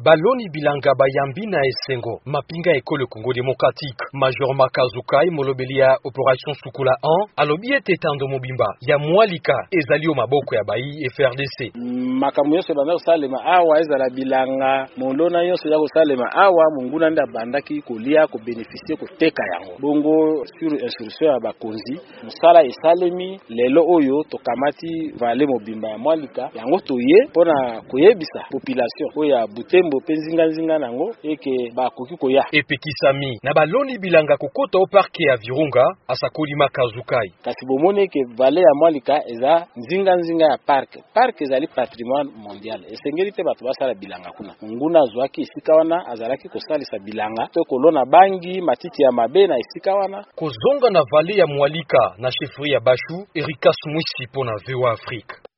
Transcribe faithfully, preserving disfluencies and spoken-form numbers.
Baloni Bilanga Bayambi na Esengo mapinga ekole Congo démocratique. Major Makazukai molobelia opération Sukula un alobi ete tando mobimba ya mwalika ezali o maboko ya bayi F R D C. Makambo yose bana salema awa ezala bilanga molona yose ya salema awa munguna nda bandaki kolia ko bénéficier ko teka yango. Bongo sur instruction ya bakonzi musala esalemi lelo oyo tokamati vale mobimba ya mwalika yango toye pona koyebisa population oya Butembo penzinga nzinga nango eke bakoki koya. Epekisami na baloni bilanga kokota o parke ya Virunga asakoli Makazukai. Kasi bomone ke vale ya mwalika eza nzinga nzinga ya park. Park ezali patrimoine mondial. Esengeli te bato basala bilanga kuna. Nguna zwaki esika wana azalaki kosalisa bilanga to kolona bangi matiti ya mabe na esika wana. Kozonga na vale ya mwalika na chefferie ya Bashu Erika Smwisi pona V O A Afrique.